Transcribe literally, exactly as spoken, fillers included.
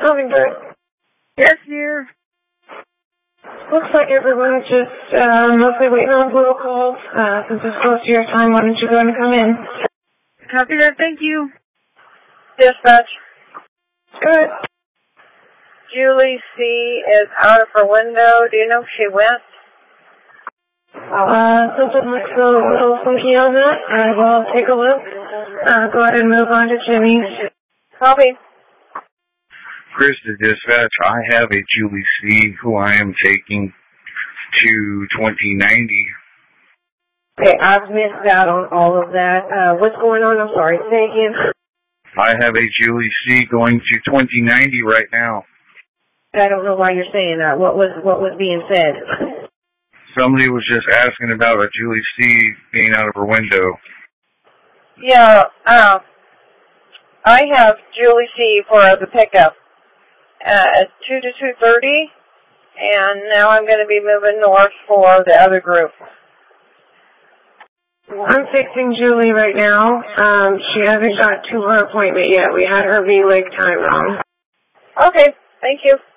Hummingbird. Yes, dear. Looks like everyone's just uh, mostly waiting on protocols. Uh, since it's close to your time, why don't you go and come in? Copy that, thank you. Dispatch. Good. Julie C. is out of her window. Do you know if she went? Uh, something looks a little funky on that. I will take a look. Uh, go ahead and move on to Jimmy's. Copy. Chris to dispatch, I have a Julie C. who I am taking to twenty ninety. Okay, I've missed out on all of that. Uh, what's going on? I'm sorry. Say again. I have a Julie C. going to twenty ninety right now. I don't know why you're saying that. What was what was being said? Somebody was just asking about a Julie C. being out of her window. Yeah, uh, I have Julie C. for the pickup at two to two thirty, and now I'm going to be moving north for the other group. I'm fixing Julie right now. Um, she hasn't got to her appointment yet. We had her V-leg time wrong. Okay, thank you.